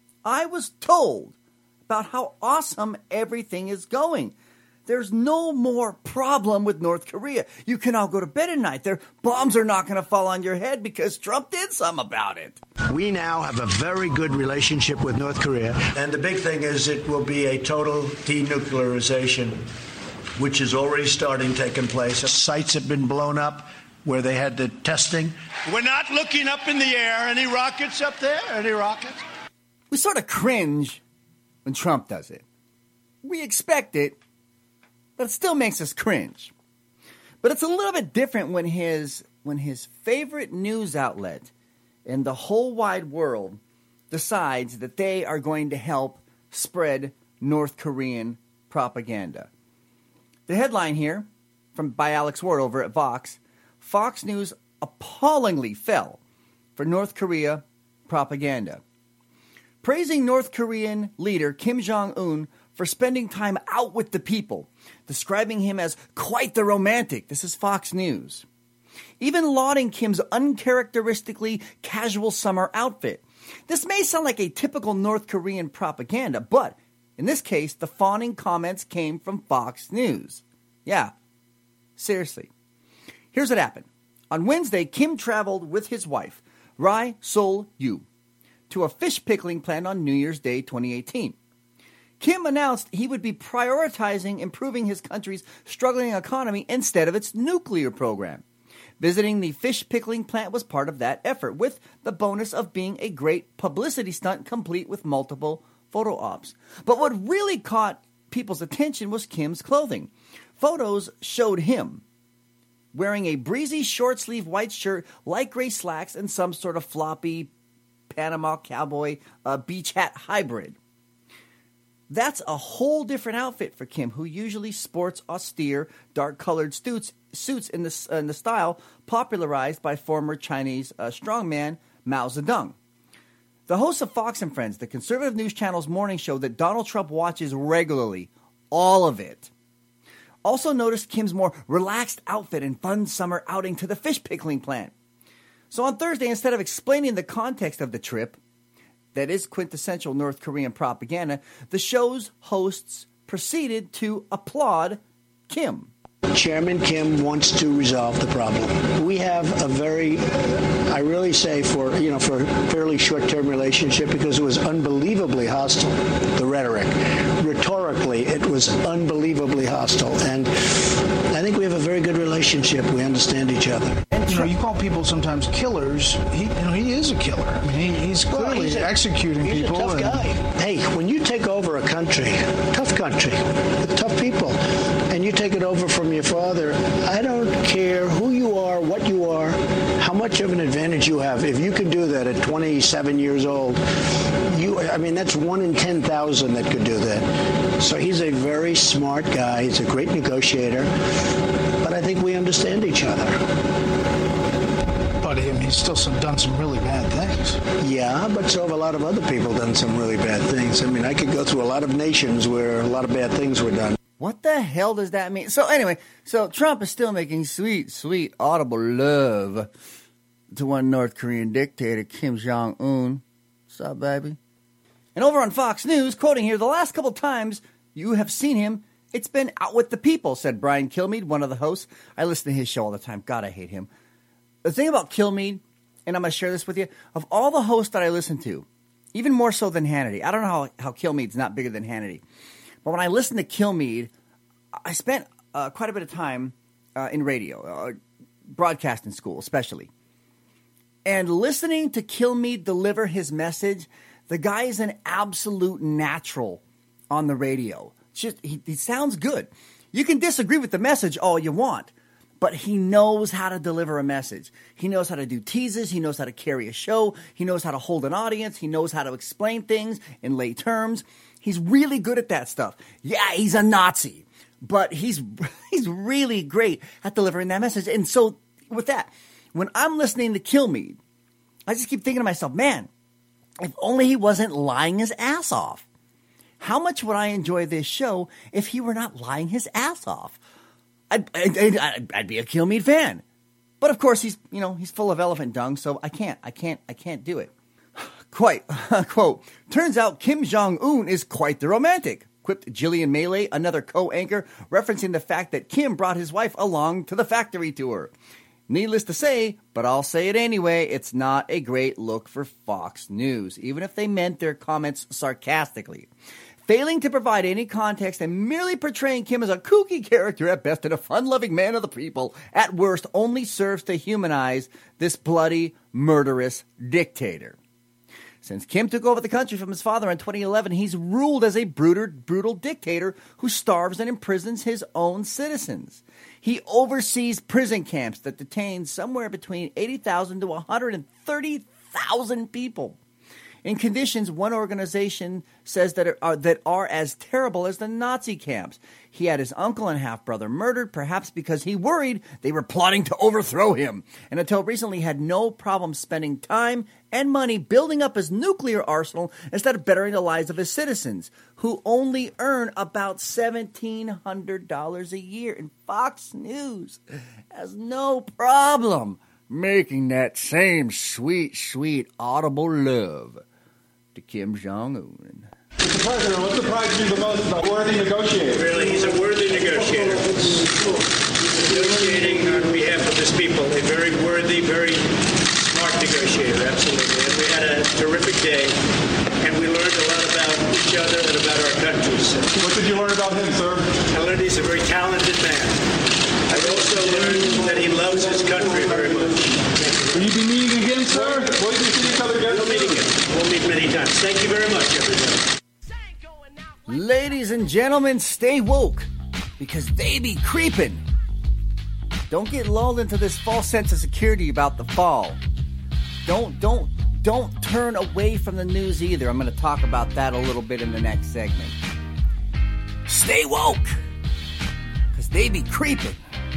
I was told about how awesome everything is going. There's no more problem with North Korea. You can all go to bed at night. Their bombs are not going to fall on your head because Trump did something about it. We now have a very good relationship with North Korea. And the big thing is it will be a total denuclearization, which is already starting taking place. Sites have been blown up where they had the testing. We're not looking up in the air. Any rockets up there? Any rockets? We sort of cringe when Trump does it. We expect it, but it still makes us cringe. But it's a little bit different when his when his favorite news outlet in the whole wide world decides that they are going to help spread North Korean propaganda. The headline here from by Alex Ward over at Vox, Fox News appallingly fell for North Korea propaganda. Praising North Korean leader Kim Jong-un for spending time out with the people, describing him as quite the romantic. This is Fox News. Even lauding Kim's uncharacteristically casual summer outfit. This may sound like a typical North Korean propaganda, but in this case, the fawning comments came from Fox News. Yeah, seriously. Here's what happened. On Wednesday, Kim traveled with his wife, Ri Sol-yu, to a fish pickling plant on New Year's Day twenty eighteen. Kim announced he would be prioritizing improving his country's struggling economy instead of its nuclear program. Visiting the fish pickling plant was part of that effort, with the bonus of being a great publicity stunt complete with multiple photo ops. But what really caught people's attention was Kim's clothing. Photos showed him wearing a breezy short-sleeve white shirt, light gray slacks, and some sort of floppy Panama cowboy uh, beach hat hybrid. That's a whole different outfit for Kim, who usually sports austere, dark-colored suits, suits in, the, in the style popularized by former Chinese uh, strongman Mao Zedong. The host of Fox and Friends, the conservative news channel's morning show that Donald Trump watches regularly, all of it, also noticed Kim's more relaxed outfit and fun summer outing to the fish pickling plant. So on Thursday, instead of explaining the context of the trip, that is quintessential North Korean propaganda, the show's hosts proceeded to applaud Kim. Chairman Kim wants to resolve the problem. We have a very, I really say for, you know, for a fairly short-term relationship because it was unbelievably hostile, the rhetoric. Rhetorically, it was unbelievably hostile. And I think we have a very good relationship. We understand each other. And you know, you call people sometimes killers. He, you know, he is a killer. I mean, he, he's clearly well, he's a, executing he's people. He's a tough and, guy. Hey, when you take over a country, tough country, with tough people, and you take it over from your father, I don't care who you are, what you are, how much of an advantage you have. If you can do that at twenty-seven years old, you, I mean, that's one in ten thousand that could do that. So he's a very smart guy. He's a great negotiator. But I think we understand each other. But I mean, he's still some, done some really bad things. Yeah, but so have a lot of other people done some really bad things. I mean, I could go through a lot of nations where a lot of bad things were done. What the hell does that mean? So anyway, so Trump is still making sweet, sweet, audible love to one North Korean dictator, Kim Jong-un. What's up, baby? And over on Fox News, quoting here, the last couple times you have seen him, it's been out with the people, said Brian Kilmeade, one of the hosts. I listen to his show all the time. God, I hate him. The thing about Kilmeade, and I'm going to share this with you, of all the hosts that I listen to, even more so than Hannity. I don't know how, how Kilmeade's not bigger than Hannity. But when I listen to Kilmeade, I spent uh, quite a bit of time uh, in radio, uh, broadcasting school especially. And listening to Kilmeade deliver his message, the guy is an absolute natural on the radio. Just, he, he sounds good. You can disagree with the message all you want, but he knows how to deliver a message. He knows how to do teases. He knows how to carry a show. He knows how to hold an audience. He knows how to explain things in lay terms. He's really good at that stuff. Yeah, he's a Nazi, but he's he's really great at delivering that message. And so with that, when I'm listening to Kilmeade, I just keep thinking to myself, man, if only he wasn't lying his ass off. How much would I enjoy this show if he were not lying his ass off? I'd, I'd, I'd, I'd be a Kilmeade fan. But of course, he's, you know, he's full of elephant dung, so I can't, I can't, I can't do it. Quite, quote, turns out Kim Jong-un is quite the romantic, quipped Jillian Melee, another co-anchor, referencing the fact that Kim brought his wife along to the factory tour. Needless to say, but I'll say it anyway, it's not a great look for Fox News, even if they meant their comments sarcastically. Failing to provide any context and merely portraying Kim as a kooky character at best and a fun-loving man of the people at worst only serves to humanize this bloody, murderous dictator. Since Kim took over the country from his father in twenty eleven, he's ruled as a brutal, brutal dictator who starves and imprisons his own citizens. He oversees prison camps that detain somewhere between eighty thousand to one hundred thirty thousand people in conditions one organization says that are, that are as terrible as the Nazi camps. He had his uncle and half-brother murdered, perhaps because he worried they were plotting to overthrow him, and until recently had no problem spending time and money building up his nuclear arsenal instead of bettering the lives of his citizens, who only earn about seventeen hundred dollars a year. And Fox News has no problem making that same sweet, sweet audible love to Kim Jong-un. Mister President, what surprised you the most about worthy negotiator? Really, he's a worthy negotiator. He's negotiating on behalf of his people. A very worthy, very smart negotiator, absolutely. And we had a terrific day, and we learned a lot about each other and about our countries. What did you learn about him, sir? I learned he's a very talented man. I also learned that he loves his country very much. Will you be meeting again, sir? Will you see each other again? We'll meet again. We'll meet many times. Thank you very much, everybody. Ladies and gentlemen, stay woke, because they be creeping. Don't get lulled into this false sense of security about the fall. Don't, don't, don't turn away from the news either. I'm going to talk about that a little bit in the next segment. Stay woke, because they be creeping.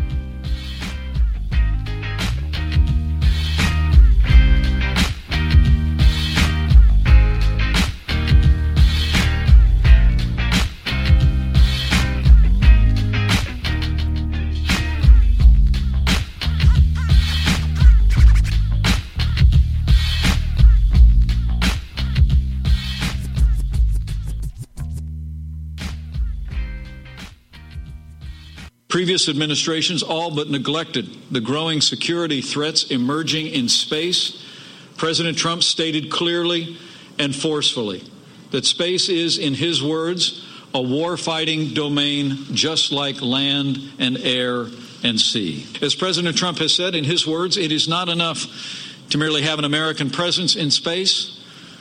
Previous administrations all but neglected the growing security threats emerging in space. President Trump stated clearly and forcefully that space is, in his words, a war-fighting domain just like land and air and see. As President Trump has said, in his words, it is not enough to merely have an American presence in space.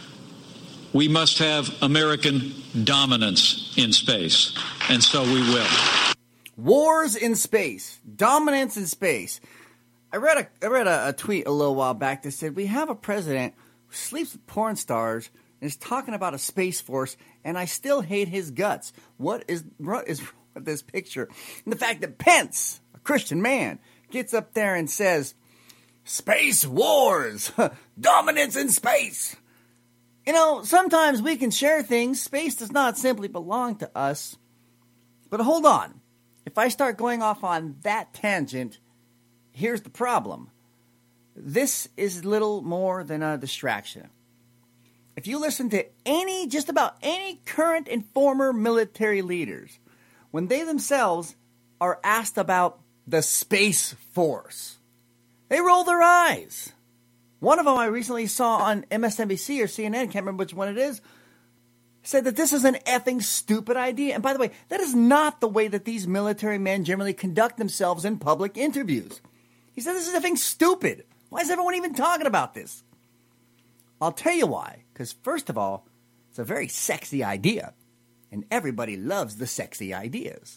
We must have American dominance in space, and so we will. Wars in space, dominance in space. I read a I read a, a tweet a little while back that said we have a president who sleeps with porn stars and is talking about a space force, and I still hate his guts. What is what is wrong with this picture? And the fact that Pence, a Christian man, gets up there and says, "Space wars, dominance in space." You know, sometimes we can share things. Space does not simply belong to us. But hold on. If I start going off on that tangent, here's the problem. This is little more than a distraction. If you listen to any, just about any current and former military leaders, when they themselves are asked about the Space Force, they roll their eyes. One of them I recently saw on M S N B C or C N N, can't remember which one it is, said that this is an effing stupid idea. And by the way, that is not the way that these military men generally conduct themselves in public interviews. He said this is effing stupid. Why is everyone even talking about this? I'll tell you why. Because first of all, it's a very sexy idea. And everybody loves the sexy ideas.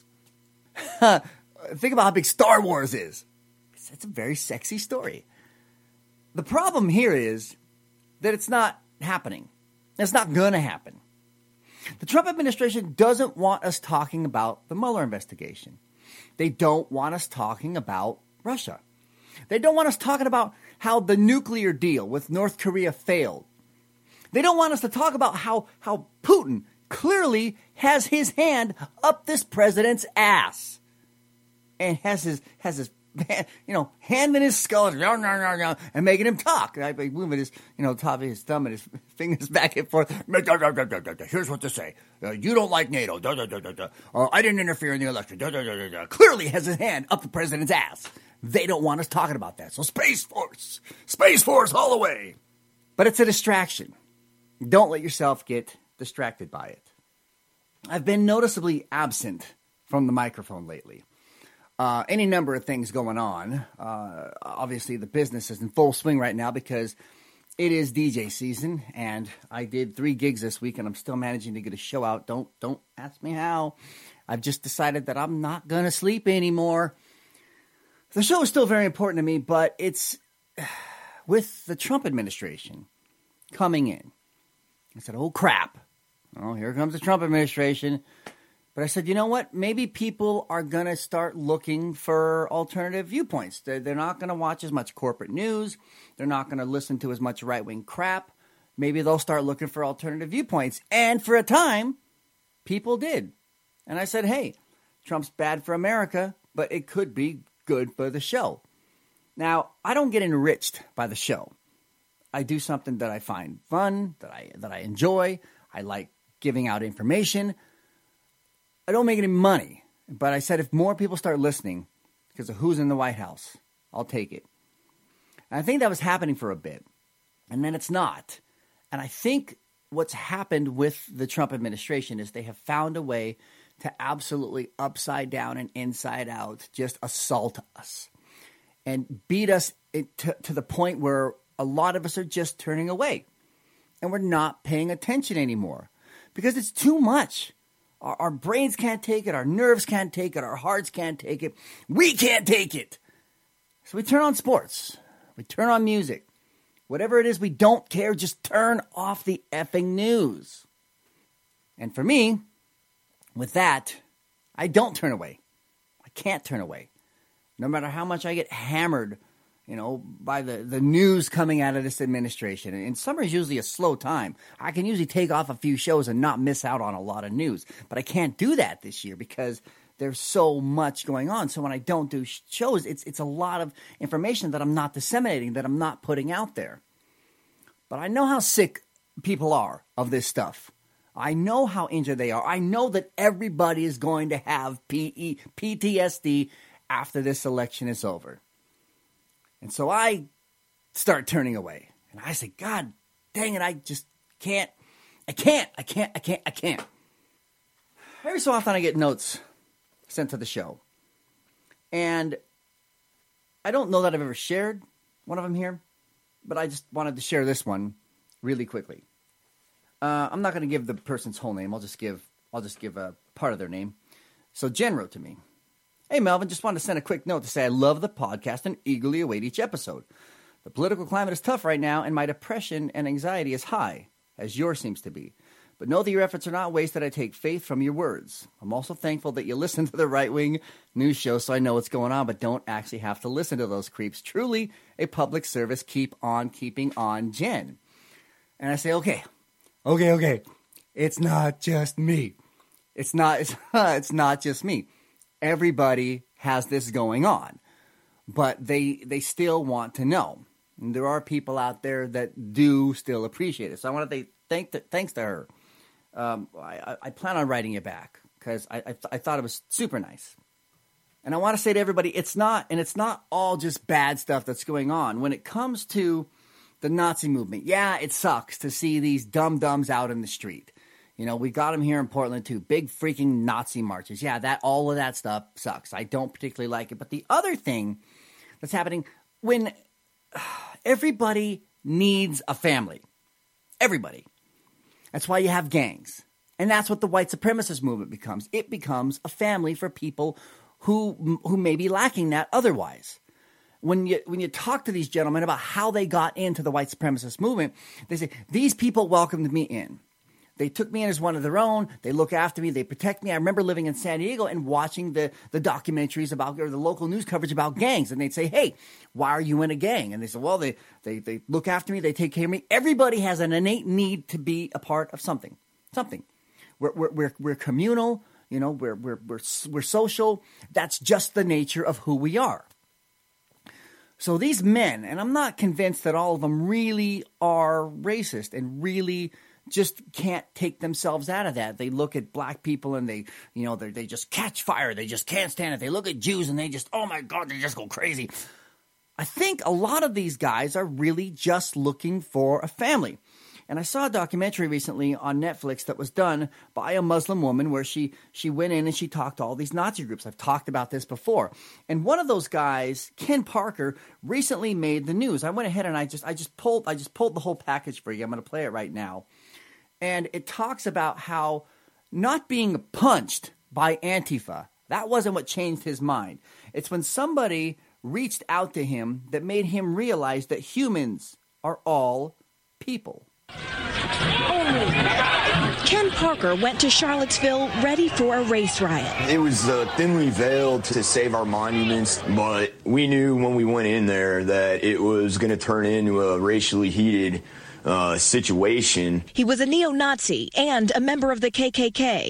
Think about how big Star Wars is. It's a very sexy story. The problem here is that it's not happening. It's not going to happen. The Trump administration doesn't want us talking about the Mueller investigation. They don't want us talking about Russia. They don't want us talking about how the nuclear deal with North Korea failed. They don't want us to talk about how, how Putin clearly has his hand up this president's ass and has his has his you know hand in his skull and making him talk. Right? By moving his you know top of his thumb and his fingers back and forth. Here's what to say: uh, you don't like NATO. Da, da, da, da, da. Uh, I didn't interfere in the election. Da, da, da, da, da. Clearly has his hand up the president's ass. They don't want us talking about that. So Space Force, Space Force all the way. But it's a distraction. Don't let yourself get distracted by it. I've been noticeably absent from the microphone lately. Uh, any number of things going on. Uh, obviously, the business is in full swing right now because it is D J season, and I did three gigs this week, and I'm still managing to get a show out. Don't don't ask me how. I've just decided that I'm not going to sleep anymore. The show is still very important to me, but it's with the Trump administration coming in. I said, oh, crap. Oh, here comes the Trump administration. But I said, you know what? Maybe people are going to start looking for alternative viewpoints. They're, they're not going to watch as much corporate news. They're not going to listen to as much right-wing crap. Maybe they'll start looking for alternative viewpoints. And for a time, people did. And I said, hey, Trump's bad for America, but it could be good for the show. Now, I don't get enriched by the show. I do something that I find fun, that I that I enjoy. I like giving out information. I don't make any money, but I said if more people start listening because of who's in the White House, I'll take it. And I think that was happening for a bit, and then it's not. And I think what's happened with the Trump administration is they have found a way to absolutely upside down and inside out just assault us and beat us to, to the point where a lot of us are just turning away and we're not paying attention anymore because it's too much. Our, our brains can't take it. Our nerves can't take it. Our hearts can't take it. We can't take it. So we turn on sports. We turn on music. Whatever it is, we don't care. Just turn off the effing news. And for me, with that, I don't turn away. I can't turn away. No matter how much I get hammered, you know, by the, the news coming out of this administration. And summer is usually a slow time. I can usually take off a few shows and not miss out on a lot of news. But I can't do that this year because there's so much going on. So when I don't do shows, it's it's a lot of information that I'm not disseminating, that I'm not putting out there. But I know how sick people are of this stuff. I know how injured they are. I know that everybody is going to have P E, P T S D after this election is over. And so I start turning away. And I say, God dang it, I just can't. I can't. I can't. I can't. I can't. Every so often I get notes sent to the show. And I don't know that I've ever shared one of them here, but I just wanted to share this one really quickly. Uh, I'm not going to give the person's whole name. I'll just give I'll just give a part of their name. So Jen wrote to me, "Hey Melvin, just wanted to send a quick note to say I love the podcast and eagerly await each episode. The political climate is tough right now, and my depression and anxiety is high, as yours seems to be. But know that your efforts are not wasted. I take faith from your words. I'm also thankful that you listen to the right-wing news show so I know what's going on, but don't actually have to listen to those creeps. Truly a public service. Keep on keeping on, Jen." And I say, okay, okay, okay. It's not just me. It's not, it's, it's not just me. Everybody has this going on, but they they still want to know. And there are people out there that do still appreciate it. So I want to thank the, thanks to her. Um, I, I plan on writing it back because I, I, I thought it was super nice. And I want to say to everybody, it's not, and it's not all just bad stuff that's going on. When it comes to the Nazi movement, yeah, it sucks to see these dum-dums out in the street. You know, we got them here in Portland too. Big freaking Nazi marches. Yeah, that all of that stuff sucks. I don't particularly like it. But the other thing that's happening, when uh, everybody needs a family. Everybody. That's why you have gangs. And that's what the white supremacist movement becomes. It becomes a family for people who who may be lacking that otherwise. When you when you talk to these gentlemen about how they got into the white supremacist movement, they say, these people welcomed me in. They took me in as one of their own. They look after me. They protect me. I remember living in San Diego and watching the, the documentaries about, or the local news coverage about gangs. And they'd say, hey, why are you in a gang? And they said, well, they, they, they look after me. They take care of me. Everybody has an innate need to be a part of something, something. We're, we're, we're, we're communal, you know, we're, we're, we're, we're social. That's just the nature of who we are. So these men, and I'm not convinced that all of them really are racist and really just can't take themselves out of that. They look at black people and they, you know, they just catch fire. They just can't stand it. They look at Jews and they just, oh my God, they just go crazy. I think a lot of these guys are really just looking for a family. And I saw a documentary recently on Netflix that was done by a Muslim woman where she, she went in and she talked to all these Nazi groups. I've talked about this before. And one of those guys, Ken Parker, recently made the news. I went ahead and I just I just pulled I just pulled the whole package for you. I'm going to play it right now. And it talks about how not being punched by Antifa, that wasn't what changed his mind. It's when somebody reached out to him that made him realize that humans are all people. Ken Parker went to Charlottesville ready for a race riot. It was uh, thinly veiled to save our monuments, but we knew when we went in there that it was going to turn into a racially heated uh, situation. He was a neo-Nazi and a member of the K K K.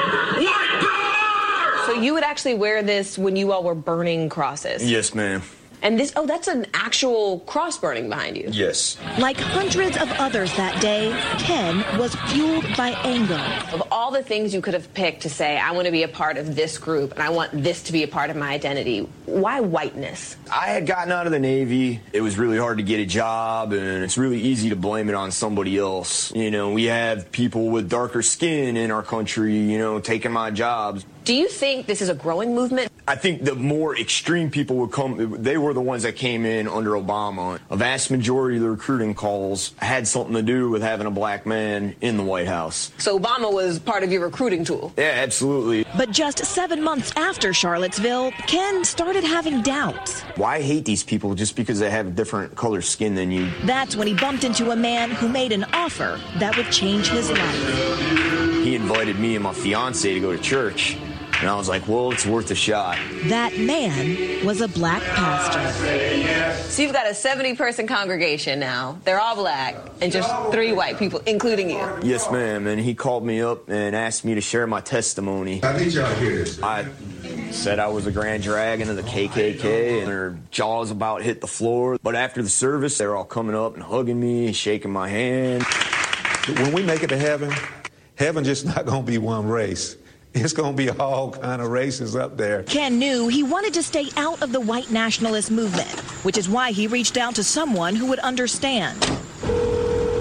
So you would actually wear this when you all were burning crosses? Yes, ma'am. And this, oh, that's an actual cross burning behind you. Yes. Like hundreds of others that day, Ken was fueled by anger. Of all the things you could have picked to say, I want to be a part of this group and I want this to be a part of my identity, why whiteness? I had gotten out of the Navy. It was really hard to get a job, and it's really easy to blame it on somebody else. You know, we have people with darker skin in our country, you know, taking my jobs. Do you think this is a growing movement? I think the more extreme people would come, they were the ones that came in under Obama. A vast majority of the recruiting calls had something to do with having a black man in the White House. So Obama was part of your recruiting tool? Yeah, absolutely. But just seven months after Charlottesville, Ken started having doubts. Why hate these people just because they have a different color skin than you? That's when he bumped into a man who made an offer that would change his life. He invited me and my fiance to go to church. And I was like, well, it's worth a shot. That man was a black pastor. So you've got a seventy-person congregation now. They're all black and just three white people, including you. Yes, ma'am. And he called me up and asked me to share my testimony. I need y'all to hear this. I said I was a grand dragon of the K K K, and their jaws about hit the floor. But after the service, they were all coming up and hugging me, shaking my hand. When we make it to heaven, heaven just not going to be one race. It's going to be all kind of races up there. Ken knew he wanted to stay out of the white nationalist movement, which is why he reached out to someone who would understand.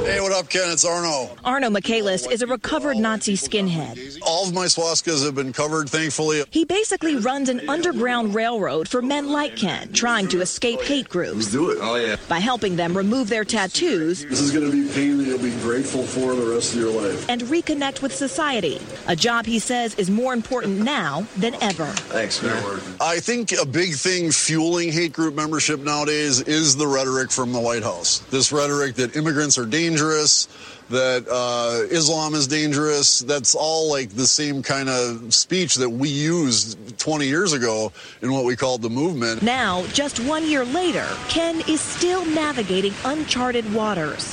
Hey, what up, Ken? It's Arno. Arno Michaelis is a recovered Nazi skinhead. All of my swastikas have been covered, thankfully. He basically runs an underground railroad for men like Ken, trying to escape hate groups. Let's do it. Oh, yeah. By helping them remove their tattoos. This is going to be pain that you'll be grateful for the rest of your life. And reconnect with society. A job he says is more important now than ever. Thanks, man. I think a big thing fueling hate group membership nowadays is the rhetoric from the White House. This rhetoric that immigrants are dangerous, that uh, Islam is dangerous. That's all like the same kind of speech that we used twenty years ago in what we called the movement. Now, just one year later, Ken is still navigating uncharted waters,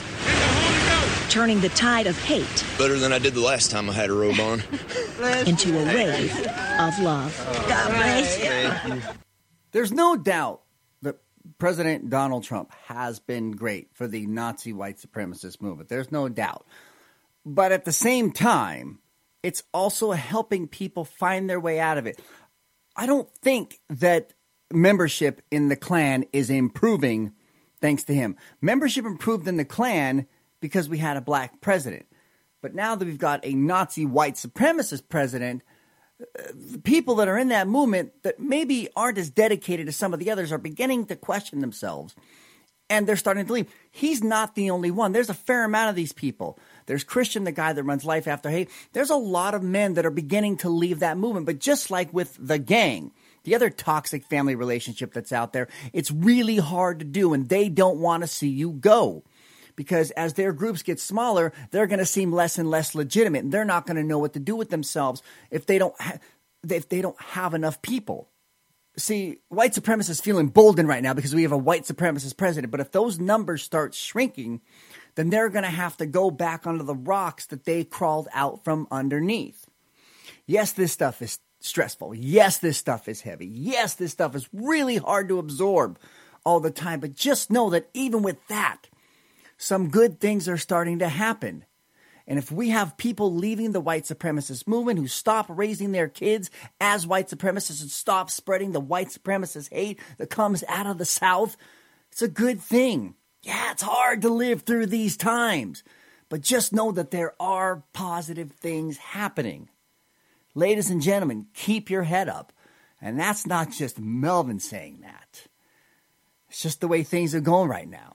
turning the tide of hate Better than I did the last time I had a robe on. into a wave of love. God bless you. There's no doubt that President Donald Trump has been great for the Nazi white supremacist movement. There's no doubt. But at the same time, it's also helping people find their way out of it. I don't think that membership in the Klan is improving thanks to him. Membership improved in the Klan because we had a black president. But now that we've got a Nazi white supremacist president, the people that are in that movement that maybe aren't as dedicated as some of the others are beginning to question themselves. And they're starting to leave. He's not the only one. There's a fair amount of these people. There's Christian, the guy that runs Life After Hate. There's a lot of men that are beginning to leave that movement. But just like with the gang, the other toxic family relationship that's out there, it's really hard to do. And they don't want to see you go. Because as their groups get smaller, they're going to seem less and less legitimate. And they're not going to know what to do with themselves if they don't ha- if they don't have enough people. See, white supremacists feel emboldened right now because we have a white supremacist president. But if those numbers start shrinking, then they're going to have to go back under the rocks that they crawled out from underneath. Yes, this stuff is stressful. Yes, this stuff is heavy. Yes, this stuff is really hard to absorb all the time. But just know that even with that, some good things are starting to happen. And if we have people leaving the white supremacist movement who stop raising their kids as white supremacists and stop spreading the white supremacist hate that comes out of the South, it's a good thing. Yeah, it's hard to live through these times, but just know that there are positive things happening. Ladies and gentlemen, keep your head up. And that's not just Melvin saying that. It's just the way things are going right now.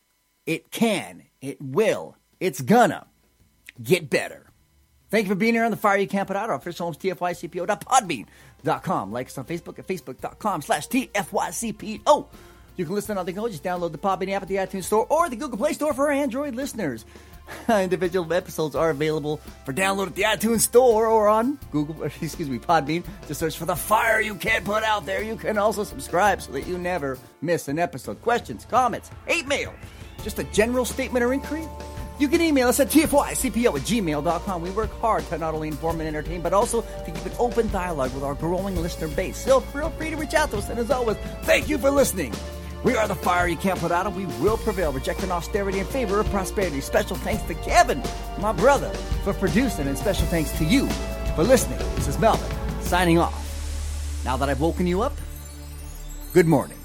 It can, it will, it's gonna get better. Thank you for being here on The Fire You Can't Put Out. Our official home is T F Y C P O dot podbean dot com. Like us on Facebook at facebook.com slash TFYCPO. You can listen on the go. Just download the Podbean app at the iTunes Store or the Google Play Store for our Android listeners. Individual episodes are available for download at the iTunes Store or on Google, excuse me, Podbean. Just search for The Fire You Can't Put Out there. You can also subscribe so that you never miss an episode. Questions, comments, hate mail, just a general statement or inquiry? You can email us at T F Y C P O at gmail dot com. We work hard to not only inform and entertain, but also to keep an open dialogue with our growing listener base. So feel free to reach out to us. And as always, thank you for listening. We are The Fire You Can't Put Out, and we will prevail, rejecting austerity in favor of prosperity. Special thanks to Kevin, my brother, for producing, and special thanks to you for listening. This is Melvin, signing off. Now that I've woken you up, good morning.